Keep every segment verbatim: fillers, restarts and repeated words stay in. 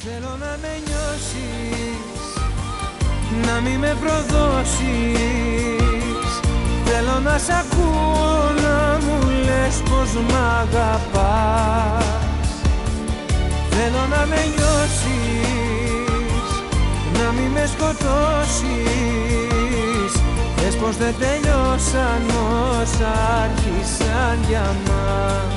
Θέλω να με νιώσεις, να μη με προδώσεις. Θέλω να σ' ακούω να μου λες πως μ' αγαπάς. Θέλω να με νιώσεις, να μη με σκοτώσεις. Πες πως δεν τελειώσαν όσα άρχισαν για μας.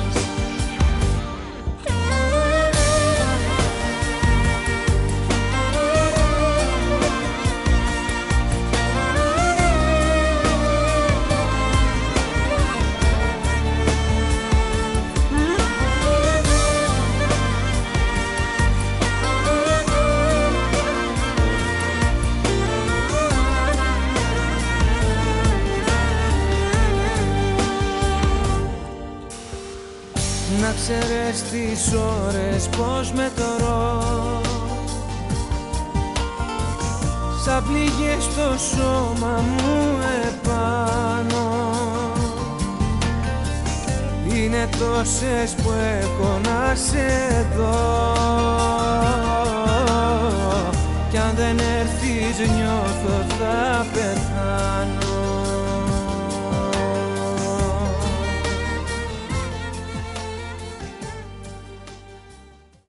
Να ξέρεις τις ώρες πως μετωρώ, σαν πληγές στο σώμα μου επάνω. Είναι τόσες που έχω να σε δω,